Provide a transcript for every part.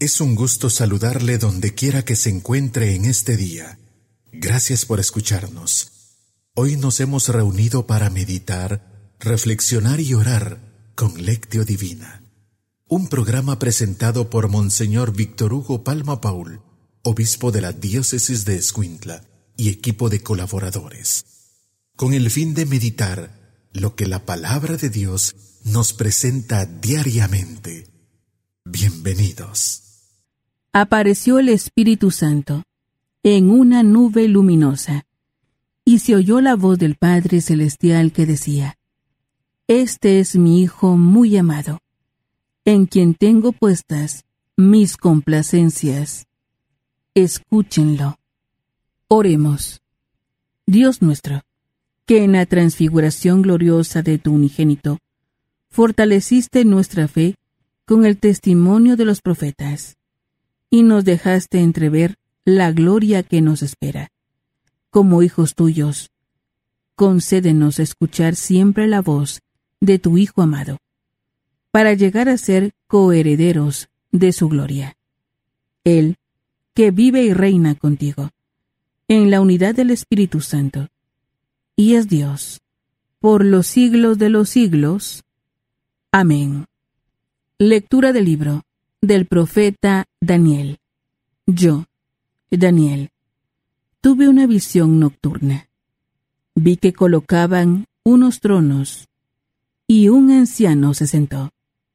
Es un gusto saludarle donde quiera que se encuentre en este día. Gracias por escucharnos. Hoy nos hemos reunido para meditar, reflexionar y orar con Lectio Divina. Un programa presentado por Monseñor Víctor Hugo Palma Paul, obispo de la diócesis de Escuintla, y equipo de colaboradores, con el fin de meditar lo que la palabra de Dios nos presenta diariamente. Bienvenidos. Apareció el Espíritu Santo en una nube luminosa, y se oyó la voz del Padre Celestial que decía: Este es mi Hijo muy amado, en quien tengo puestas mis complacencias. Escúchenlo. Oremos. Dios nuestro, que en la transfiguración gloriosa de tu unigénito fortaleciste nuestra fe con el testimonio de los profetas, y nos dejaste entrever la gloria que nos espera. Como hijos tuyos, concédenos escuchar siempre la voz de tu Hijo amado, para llegar a ser coherederos de su gloria. Él, que vive y reina contigo, en la unidad del Espíritu Santo, y es Dios, por los siglos de los siglos. Amén. Lectura del libro del profeta Daniel. Yo, Daniel, tuve una visión nocturna. Vi que colocaban unos tronos, y un anciano se sentó.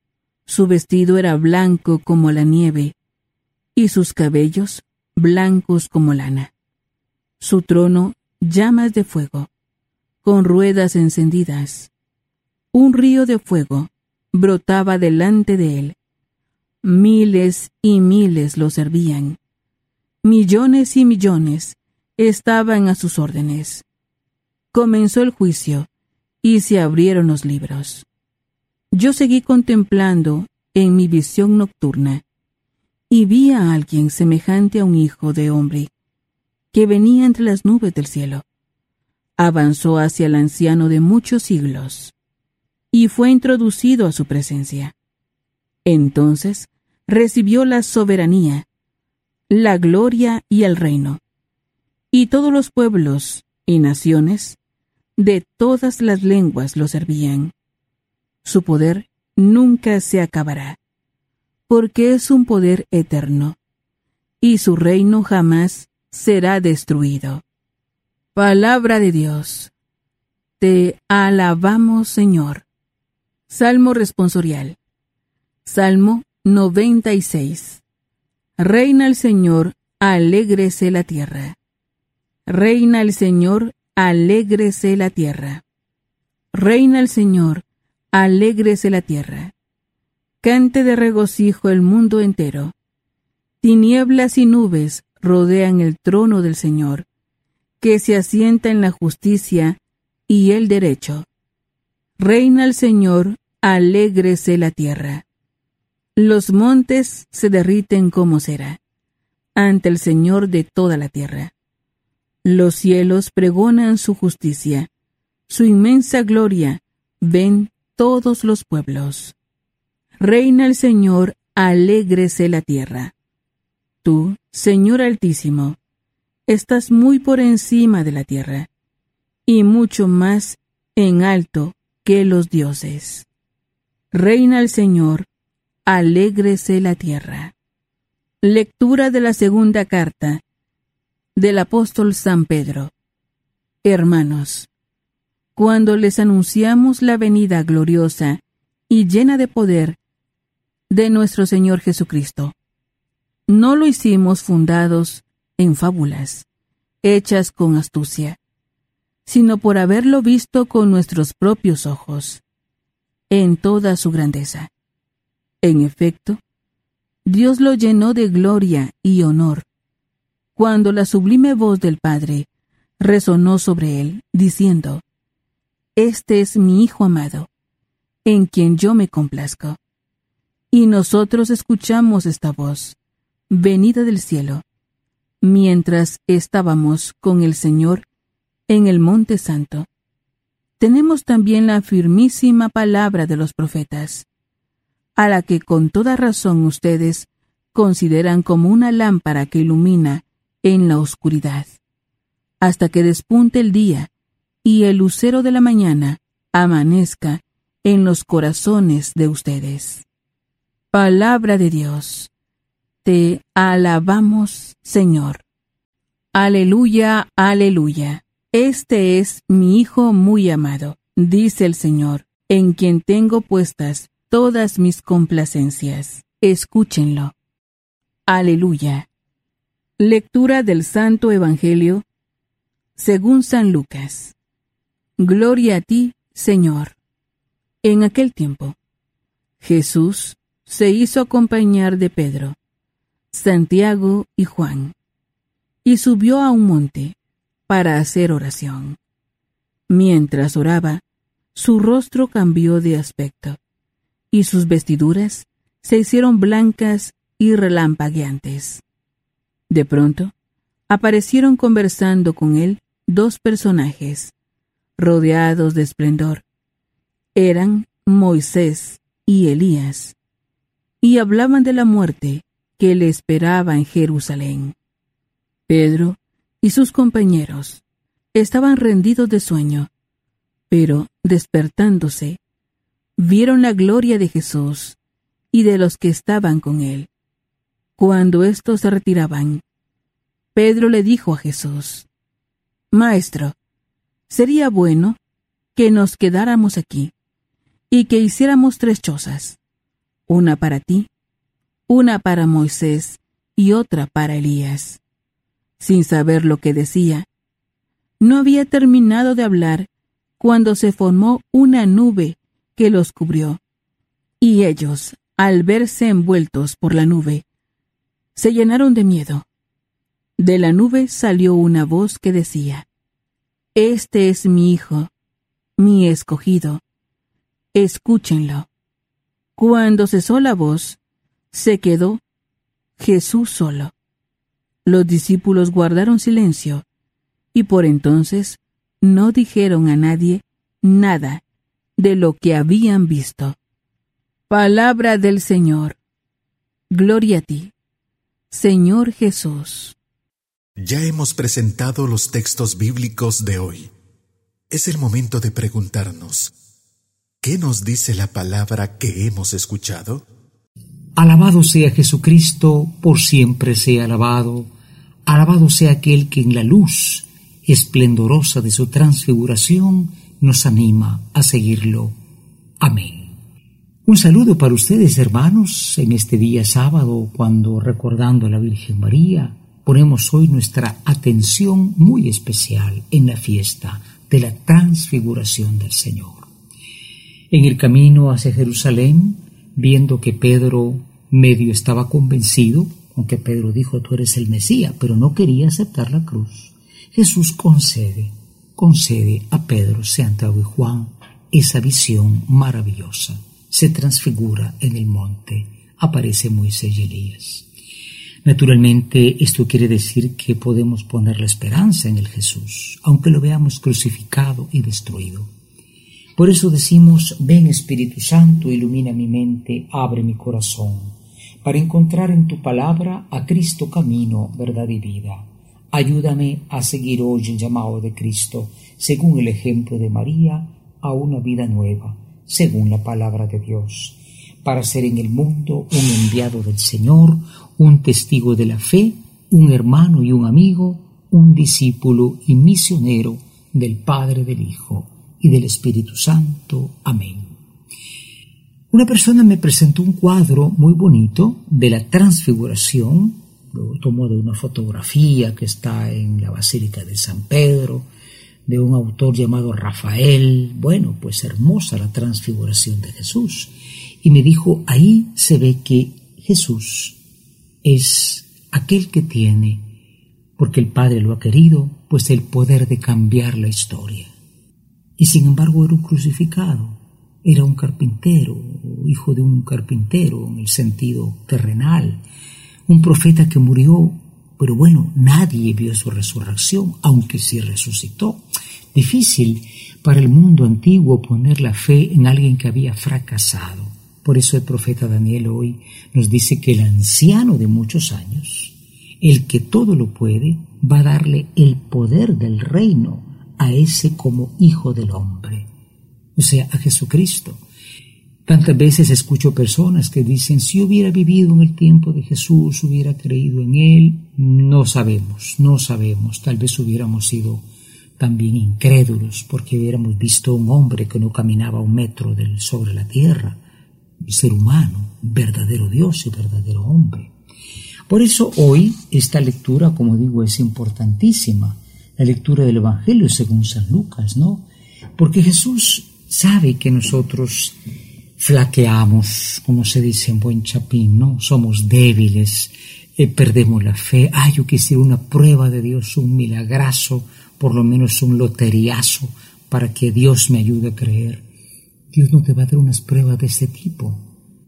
Su vestido era blanco como la nieve, y sus cabellos blancos como lana. Su trono llamas de fuego, con ruedas encendidas. Un río de fuego brotaba delante de él. Miles y miles lo servían. Millones y millones estaban a sus órdenes. Comenzó el juicio, y se abrieron los libros. Yo seguí contemplando en mi visión nocturna, y vi a alguien semejante a un hijo de hombre, que venía entre las nubes del cielo. Avanzó hacia el anciano de muchos siglos, y fue introducido a su presencia. Entonces recibió la soberanía, la gloria y el reino, y todos los pueblos y naciones de todas las lenguas lo servían. Su poder nunca se acabará, porque es un poder eterno, y su reino jamás será destruido. Palabra de Dios. Te alabamos, Señor. Salmo responsorial. Salmo 96. Reina el Señor, alégrese la tierra. Reina el Señor, alégrese la tierra. Reina el Señor, alégrese la tierra. Cante de regocijo el mundo entero. Tinieblas y nubes rodean el trono del Señor, que se asienta en la justicia y el derecho. Reina el Señor, alégrese la tierra. Los montes se derriten como cera ante el Señor de toda la tierra. Los cielos pregonan su justicia, su inmensa gloria ven todos los pueblos. Reina el Señor, alégrese la tierra. Tú, Señor Altísimo, estás muy por encima de la tierra, y mucho más en alto que los dioses. Reina el Señor, alégrese la tierra. Lectura de la segunda carta del apóstol San Pedro. Hermanos, cuando les anunciamos la venida gloriosa y llena de poder de nuestro Señor Jesucristo, no lo hicimos fundados en fábulas, hechas con astucia, sino por haberlo visto con nuestros propios ojos, en toda su grandeza. En efecto, Dios lo llenó de gloria y honor, cuando la sublime voz del Padre resonó sobre él, diciendo: Este es mi Hijo amado, en quien yo me complazco. Y nosotros escuchamos esta voz, venida del cielo, mientras estábamos con el Señor en el Monte Santo. Tenemos también la firmísima palabra de los profetas, a la que con toda razón ustedes consideran como una lámpara que ilumina en la oscuridad, hasta que despunte el día y el lucero de la mañana amanezca en los corazones de ustedes. Palabra de Dios. Te alabamos, Señor. Aleluya, aleluya. Este es mi Hijo muy amado, dice el Señor, en quien tengo puestas todas mis complacencias. Escúchenlo. Aleluya. Lectura del Santo Evangelio según San Lucas. Gloria a ti, Señor. En aquel tiempo, Jesús se hizo acompañar de Pedro, Santiago y Juan, y subió a un monte para hacer oración. Mientras oraba, su rostro cambió de aspecto, y sus vestiduras se hicieron blancas y relampagueantes. De pronto, aparecieron conversando con él dos personajes, rodeados de esplendor. Eran Moisés y Elías, y hablaban de la muerte que le esperaba en Jerusalén. Pedro y sus compañeros estaban rendidos de sueño, pero despertándose, vieron la gloria de Jesús y de los que estaban con él. Cuando éstos se retiraban, Pedro le dijo a Jesús: Maestro, sería bueno que nos quedáramos aquí y que hiciéramos 3 chozas, una para ti, una para Moisés y otra para Elías. Sin saber lo que decía, no había terminado de hablar cuando se formó una nube que los cubrió, y ellos, al verse envueltos por la nube, se llenaron de miedo. De la nube salió una voz que decía: Este es mi Hijo, mi escogido. Escúchenlo. Cuando cesó la voz, se quedó Jesús solo. Los discípulos guardaron silencio, y por entonces no dijeron a nadie nada de lo que habían visto. Palabra del Señor. Gloria a ti, Señor Jesús. Ya hemos presentado los textos bíblicos de hoy. Es el momento de preguntarnos: ¿qué nos dice la palabra que hemos escuchado? Alabado sea Jesucristo, por siempre sea alabado. Alabado sea aquel que en la luz esplendorosa de su transfiguración nos anima a seguirlo. Amén. Un saludo para ustedes, hermanos, en este día sábado, cuando, recordando a la Virgen María, ponemos hoy nuestra atención muy especial en la fiesta de la transfiguración del Señor. En el camino hacia Jerusalén, viendo que Pedro medio estaba convencido, aunque Pedro dijo: tú eres el Mesías, pero no quería aceptar la cruz, Jesús concede a Pedro, Santiago y Juan esa visión maravillosa. Se transfigura en el monte, aparece Moisés y Elías. Naturalmente, esto quiere decir que podemos poner la esperanza en el Jesús, aunque lo veamos crucificado y destruido. Por eso decimos: ven Espíritu Santo, ilumina mi mente, abre mi corazón, para encontrar en tu palabra a Cristo camino, verdad y vida. Ayúdame a seguir hoy el llamado de Cristo, según el ejemplo de María, a una vida nueva, según la palabra de Dios, para ser en el mundo un enviado del Señor, un testigo de la fe, un hermano y un amigo, un discípulo y misionero del Padre, del Hijo y del Espíritu Santo. Amén. Una persona me presentó un cuadro muy bonito de la transfiguración. Lo tomó de una fotografía que está en la Basílica de San Pedro, de un autor llamado Rafael. Bueno, pues hermosa la transfiguración de Jesús. Y me dijo: ahí se ve que Jesús es aquel que tiene, porque el Padre lo ha querido, pues el poder de cambiar la historia. Y sin embargo era un crucificado, era un carpintero, hijo de un carpintero en el sentido terrenal, un profeta que murió, pero bueno, nadie vio su resurrección, aunque sí resucitó. Difícil para el mundo antiguo poner la fe en alguien que había fracasado. Por eso el profeta Daniel hoy nos dice que el anciano de muchos años, el que todo lo puede, va a darle el poder del reino a ese como hijo del hombre, o sea, a Jesucristo. Tantas veces escucho personas que dicen, si hubiera vivido en el tiempo de Jesús, hubiera creído en Él. No sabemos, tal vez hubiéramos sido también incrédulos porque hubiéramos visto un hombre que no caminaba 1 metro sobre la tierra, el ser humano, verdadero Dios y verdadero hombre. Por eso hoy esta lectura, como digo, es importantísima, la lectura del Evangelio según San Lucas, ¿no? Porque Jesús sabe que nosotros flaqueamos, como se dice en buen chapín, ¿no? Somos débiles, perdemos la fe. Yo quisiera una prueba de Dios, un milagrazo, por lo menos un loteriazo, para que Dios me ayude a creer. Dios no te va a dar unas pruebas de ese tipo.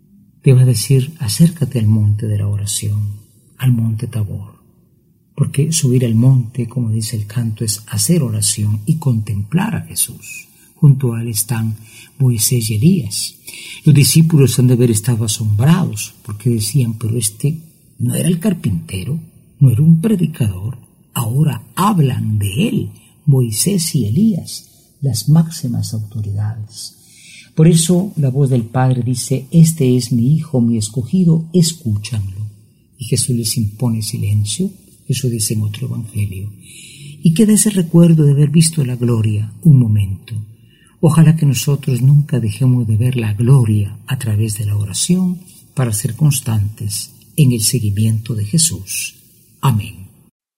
Te va a decir, acércate al monte de la oración, al monte Tabor. Porque subir al monte, como dice el canto, es hacer oración y contemplar a Jesús. Junto a él están Moisés y Elías. Los discípulos han de haber estado asombrados porque decían, pero este no era el carpintero, no era un predicador. Ahora hablan de él, Moisés y Elías, las máximas autoridades. Por eso la voz del Padre dice, este es mi Hijo, mi escogido, escúchanlo. Y Jesús les impone silencio, eso dice en otro evangelio. Y queda ese recuerdo de haber visto la gloria un momento. Ojalá que nosotros nunca dejemos de ver la gloria a través de la oración para ser constantes en el seguimiento de Jesús. Amén.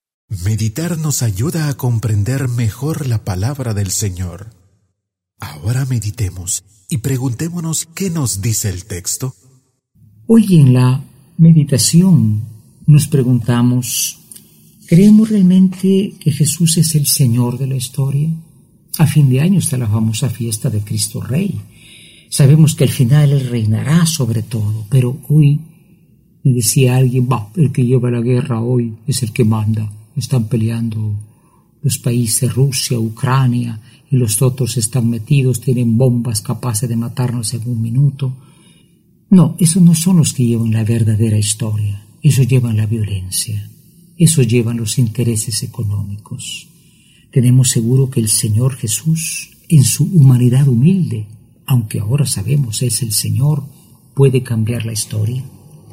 Meditar nos ayuda a comprender mejor la palabra del Señor. Ahora meditemos y preguntémonos qué nos dice el texto. Hoy en la meditación nos preguntamos, ¿creemos realmente que Jesús es el Señor de la historia? A fin de año está la famosa fiesta de Cristo Rey. Sabemos que al final Él reinará sobre todo, pero hoy me decía alguien, el que lleva la guerra hoy es el que manda. Están peleando los países Rusia, Ucrania, y los otros están metidos, tienen bombas capaces de matarnos en 1 minuto. No, esos no son los que llevan la verdadera historia. Esos llevan la violencia. Esos llevan los intereses económicos. Tenemos seguro que el Señor Jesús, en su humanidad humilde, aunque ahora sabemos es el Señor, puede cambiar la historia.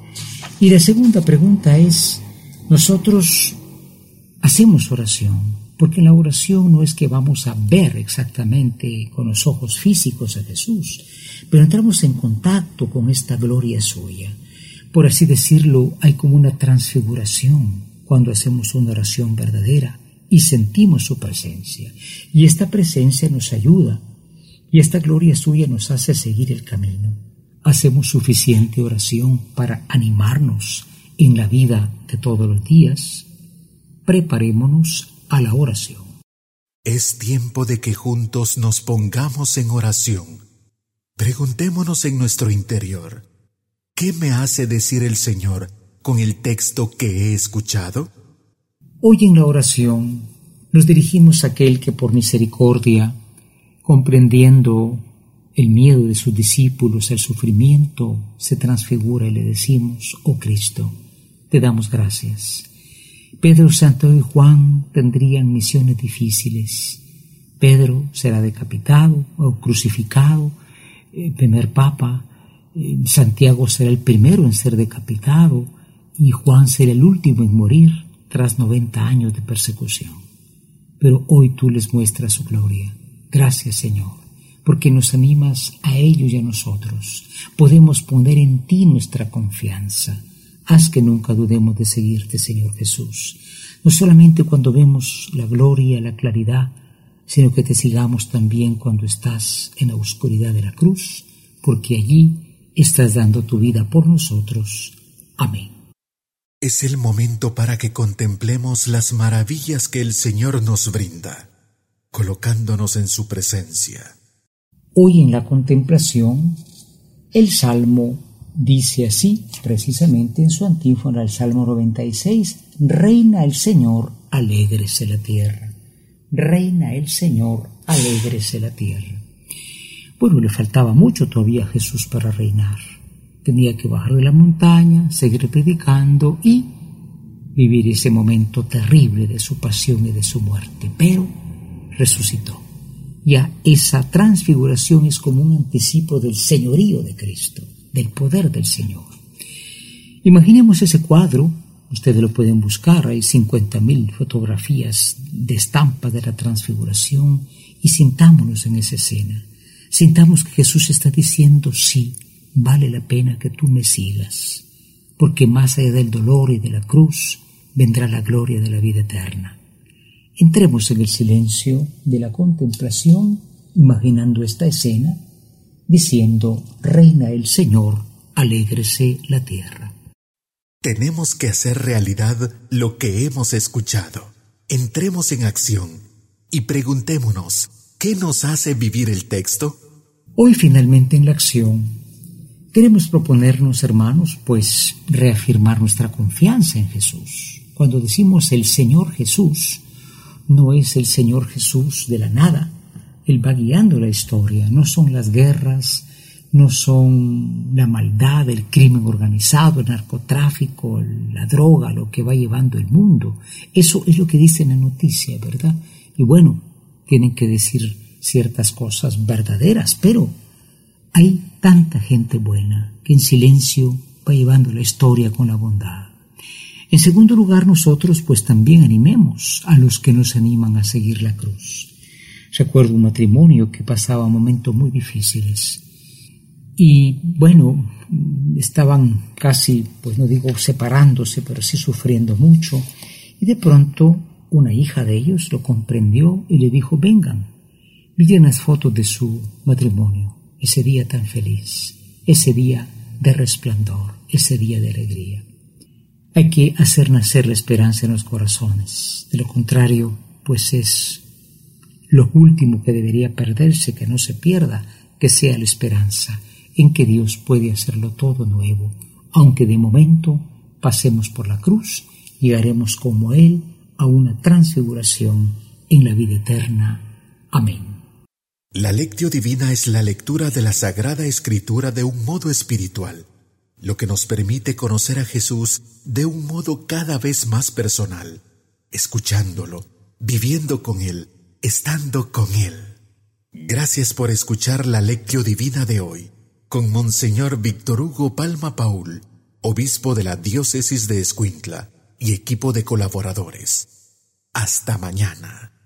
Y la segunda pregunta es, nosotros hacemos oración, porque en la oración no es que vamos a ver exactamente con los ojos físicos a Jesús, pero entramos en contacto con esta gloria suya. Por así decirlo, hay como una transfiguración cuando hacemos una oración verdadera y sentimos su presencia. Y esta presencia nos ayuda, y esta gloria suya nos hace seguir el camino. Hacemos suficiente oración para animarnos en la vida de todos los días. Preparémonos a la oración. Es tiempo de que juntos nos pongamos en oración. Preguntémonos en nuestro interior, ¿qué me hace decir el Señor con el texto que he escuchado? Hoy en la oración nos dirigimos a aquel que por misericordia, comprendiendo el miedo de sus discípulos al sufrimiento, se transfigura y le decimos, oh Cristo, te damos gracias. Pedro, Santiago y Juan tendrían misiones difíciles. Pedro será decapitado o crucificado, el primer papa. Santiago será el primero en ser decapitado y Juan será el último en morir tras 90 años de persecución. Pero hoy tú les muestras su gloria. Gracias, Señor, porque nos animas a ellos y a nosotros. Podemos poner en ti nuestra confianza. Haz que nunca dudemos de seguirte, Señor Jesús. No solamente cuando vemos la gloria, la claridad, sino que te sigamos también cuando estás en la oscuridad de la cruz, porque allí estás dando tu vida por nosotros. Amén. Es el momento para que contemplemos las maravillas que el Señor nos brinda, colocándonos en su presencia. Hoy en la contemplación, el Salmo dice así, precisamente en su antífona, el Salmo 96, reina el Señor, alégrese la tierra. Reina el Señor, alégrese la tierra. Bueno, le faltaba mucho todavía a Jesús para reinar. Tenía que bajar de la montaña, seguir predicando y vivir ese momento terrible de su pasión y de su muerte, pero resucitó. Ya esa transfiguración es como un anticipo del señorío de Cristo, del poder del Señor. Imaginemos ese cuadro, ustedes lo pueden buscar, hay 50.000 fotografías de estampa de la transfiguración, y sintámonos en esa escena. Sintamos que Jesús está diciendo, sí, vale la pena que tú me sigas, porque más allá del dolor y de la cruz vendrá la gloria de la vida eterna. Entremos en el silencio de la contemplación, imaginando esta escena, diciendo, reina el Señor, alégrese la tierra. Tenemos que hacer realidad lo que hemos escuchado. Entremos en acción y preguntémonos, ¿qué nos hace vivir el texto? Hoy finalmente en la acción queremos proponernos, hermanos, pues reafirmar nuestra confianza en Jesús. Cuando decimos el Señor Jesús, no es el Señor Jesús de la nada. Él va guiando la historia, no son las guerras, no son la maldad, el crimen organizado, el narcotráfico, la droga, lo que va llevando el mundo. Eso es lo que dice en la noticia, ¿verdad? Y bueno, tienen que decir ciertas cosas verdaderas, pero hay tanta gente buena que en silencio va llevando la historia con la bondad. En segundo lugar, nosotros pues también animemos a los que nos animan a seguir la cruz. Recuerdo un matrimonio que pasaba momentos muy difíciles y bueno, estaban casi, pues no digo separándose, pero sí sufriendo mucho, y de pronto una hija de ellos lo comprendió y le dijo, vengan, miren las fotos de su matrimonio, ese día tan feliz, ese día de resplandor, ese día de alegría. Hay que hacer nacer la esperanza en los corazones, de lo contrario, pues es lo último que debería perderse, que no se pierda, que sea la esperanza en que Dios puede hacerlo todo nuevo, aunque de momento pasemos por la cruz, llegaremos como Él a una transfiguración en la vida eterna. Amén. La Lectio Divina es la lectura de la Sagrada Escritura de un modo espiritual, lo que nos permite conocer a Jesús de un modo cada vez más personal, escuchándolo, viviendo con Él, estando con Él. Gracias por escuchar la Lectio Divina de hoy, con Monseñor Víctor Hugo Palma Paul, obispo de la Diócesis de Escuintla y equipo de colaboradores. Hasta mañana.